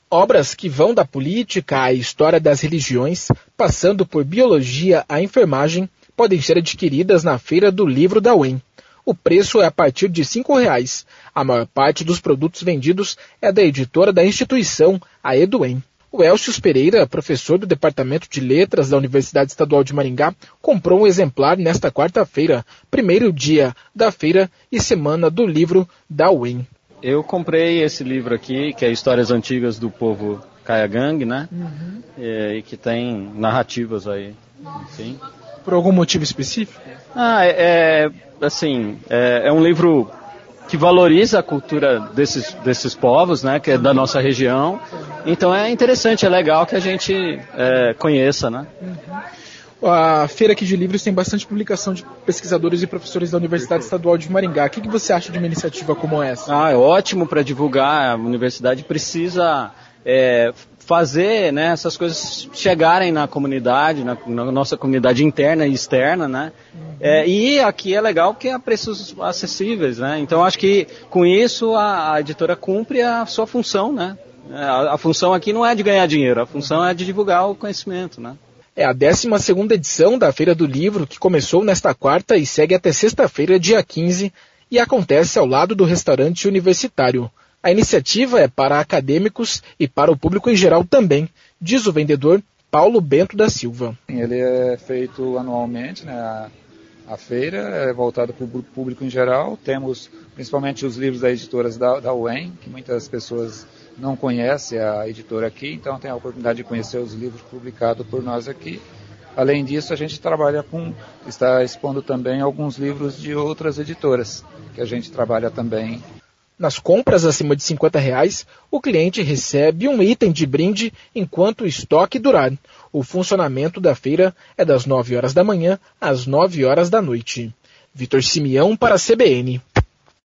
Obras que vão da política à história das religiões, passando por biologia à enfermagem, podem ser adquiridas na Feira do Livro da UEM. O preço é a partir de R$ 5,00. A maior parte dos produtos vendidos é da editora da instituição, a EduEM. O Elcius Pereira, professor do Departamento de Letras da Universidade Estadual de Maringá, comprou um exemplar nesta quarta-feira, primeiro dia da feira e semana do livro da UEM. Eu comprei esse livro aqui, que é Histórias Antigas do Povo Kayagang, né? E que tem narrativas aí, enfim. Por algum motivo específico? É um livro que valoriza a cultura desses povos, né, que é da nossa região. Então é interessante, é legal que a gente conheça, né? A feira aqui de livros tem bastante publicação de pesquisadores e professores da Universidade Estadual de Maringá. O que você acha de uma iniciativa como essa? É ótimo para divulgar. A universidade precisa fazer, né, essas coisas chegarem na comunidade, na nossa comunidade interna e externa, né? E aqui é legal porque é preços acessíveis, né? Então acho que com isso a editora cumpre a sua função, né? A função aqui não é de ganhar dinheiro, a função é de divulgar o conhecimento, né? É a 12ª edição da Feira do Livro, que começou nesta quarta e segue até sexta-feira, dia 15, e acontece ao lado do restaurante universitário. A iniciativa é para acadêmicos e para o público em geral também, diz o vendedor Paulo Bento da Silva. Ele é feito anualmente, né? A feira é voltada para o público em geral. Temos principalmente os livros das editoras da UEM, que muitas pessoas não conhecem a editora aqui, então tem a oportunidade de conhecer os livros publicados por nós aqui. Além disso, a gente está expondo também alguns livros de outras editoras, que a gente trabalha também. Nas compras acima de R$ 50,00, o cliente recebe um item de brinde enquanto o estoque durar. O funcionamento da feira é das 9 horas da manhã às 9 horas da noite. Vitor Simeão para a CBN.